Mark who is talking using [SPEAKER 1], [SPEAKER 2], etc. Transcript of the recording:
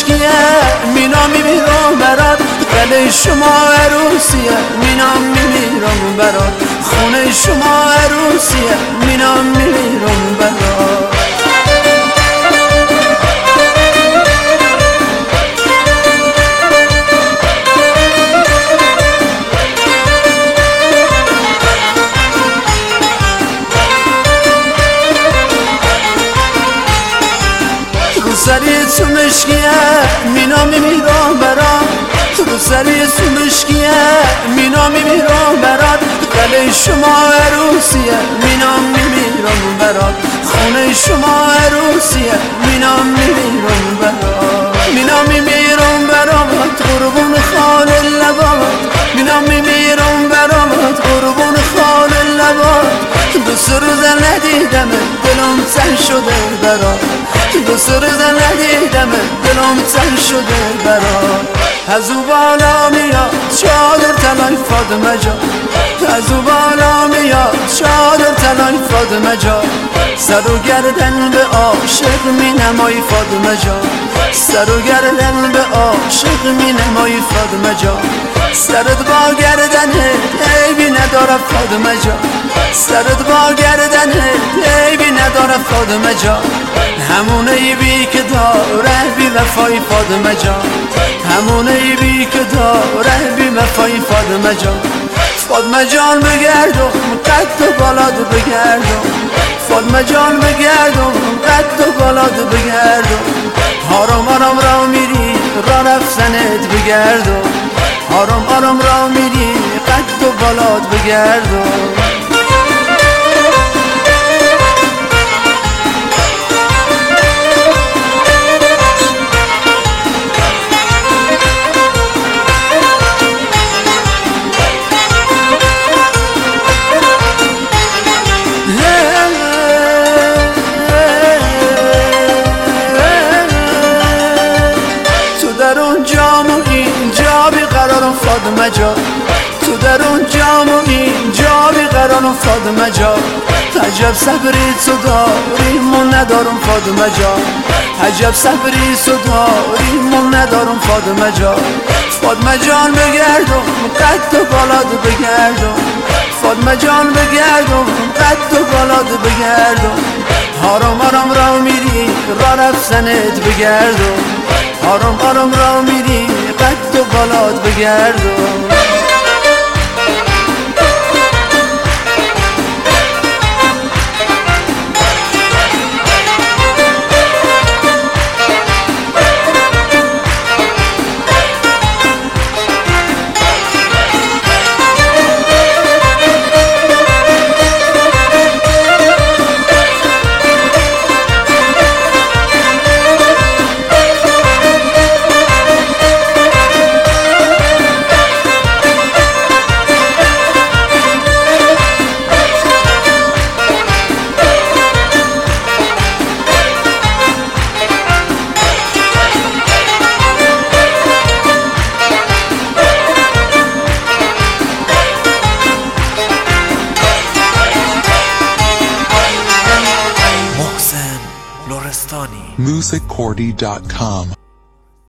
[SPEAKER 1] مشکیه مینا میمیرم برات، گله شما عروسیه مینا میمیرم برات، خونه شما عروسیه مینا میمیرم برات. سری تو مشکیه مینا میمیرم برات، رو سری تو مشکیه مینا میمیرم برات، گله شما عروسیه مینا میمیرم برات، خونه شما عروسیه مینا میمیرم برات. مینا میمیرم برات قربون خال لبات، مینا میمیرم برات قربون خال لبات. دوست روز ندیدم دلم تن شده برات، دوست روز ندیدم دلم تن شده برات. از او بالا میاد چادر طلای فاطمه جان، از او بالا میاد چادر طلای فاطمه جان. سر و گردن به عاشق می نمایی فاطمه جان، سر و گردن به عاشق می نمایی فاطمه جان. سرت با گردنه عیبی نداره فاطمه جان، سرت با گردنه عیبی نداره فاطمه جان. همون عیبی که داره بی وفای فاطمه جان، همون عیبی که داره بی وفای فاطمه جان. فاطمه جان بگردم قد و بالاد بگردم، فاطمه جان بگردم قد و بالاد بگردم. آرام آرام را میری را رفتنت بگردم، آرام آرام را میری قد و بالاد بگردم. فاطمه جان تو در اون جام و اینجا بیقرارم فاطمه جان. عجب صبری تو داری من ندارم فاطمه جان، عجب صبری تو داری من ندارم فاطمه جان. فاطمه جان بگردم قد و بالاد بگردم، فاطمه جان بگردم قد و بالاد بگردم. آرام آرام را میری را رفتنت بگردم، آرام آرام را میری قد و بالاد بگردم.
[SPEAKER 2] musiccordy.com